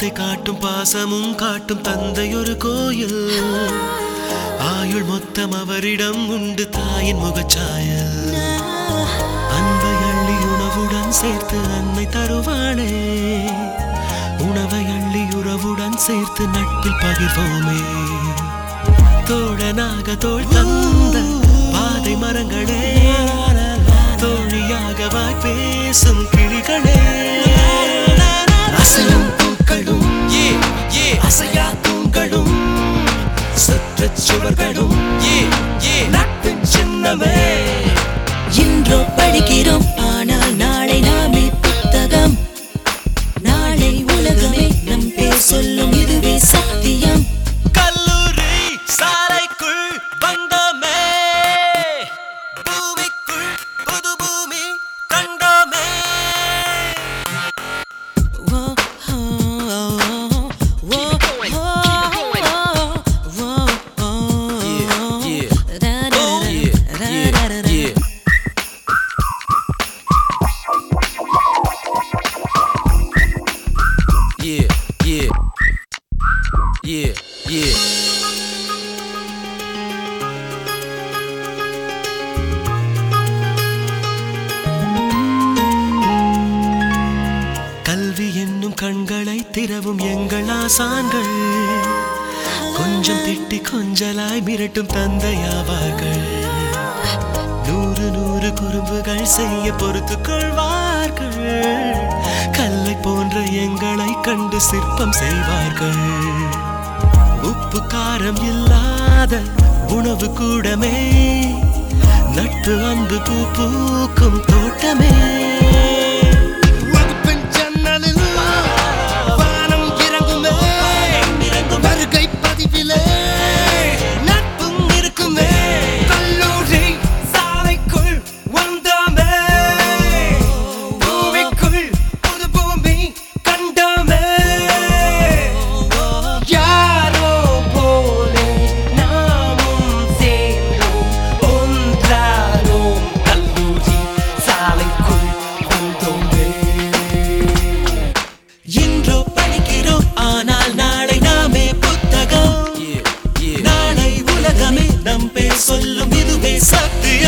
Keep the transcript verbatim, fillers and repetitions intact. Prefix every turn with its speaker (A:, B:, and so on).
A: பாதை காட்டும் பாசமும் காட்டும் தந்தை ஒரு கோயில். ஆயுள் மொத்தம் அவரிடம் உண்டு தாயின் முகச்சாயல். அன்பை அள்ளி உணவுடன் சேர்த்து அன்னை தருவாளே. உணவை அள்ளி உறவுடன் சேர்த்து நட்பில் பகிர்வோமே. தோழனாக தோள் தந்த பாதை மரங்களே, தோழியாக வாய் பேசும் கிளிகளே. அசையும் பூக்களும் அசையா தூண்களும் சுற்றுச்சுவர்களும் நட்பின் சின்னமே.
B: இன்றோ படிக்கிறோம், ஆனால் நாளை நாமே புத்தகம். நாளை உலகமே நம் பேர் சொல்லும், இதுவே சத்தியம்.
A: கல்லூரி சாலைக்குள் வந்தோமே, பூமிக்குள் புது பூமி கண்டோமே. Yeah, yeah, yeah, yeah. கல்வி என்னும் கண்களை திறவும் எங்கள் ஆசான்கள், கொஞ்சம் திட்டி கொஞ்சலாய் மிரட்டும் தந்தையாவார்கள். நூறு நூறு குறும்புகள் செய்ய பொறுத்து கொள்வார்கள். கல்லை போன்ற எங்களை கண்டு சிற்பம் செய்வார்கள். உப்பு காரம் இல்லாத உணவு கூடமே, நட்பு அன்பு பூ பூக்கும் தோட்டமே. வகுப்பின் ஜன்னலில் வானம் இறங்குமே, வருகை பதிவிலே நட்பும் இருக்குமே. கல்லூரி சாலைக்குள் வந்தோமே, பூமிக்குள் புது பூமி கண்டோமே. யாரோ போலே நாமும் சேர்ந்தோம், ஒன்றானோம். கல்லூரி சாலைக்குள் வந்தோமே. இன்றோ படிக்கிறோம், ஆனால் நாளை நாமே புத்தகம். நாளை உலகமே நம் பேர் சொல்லும், இதுவே சத்தியம்.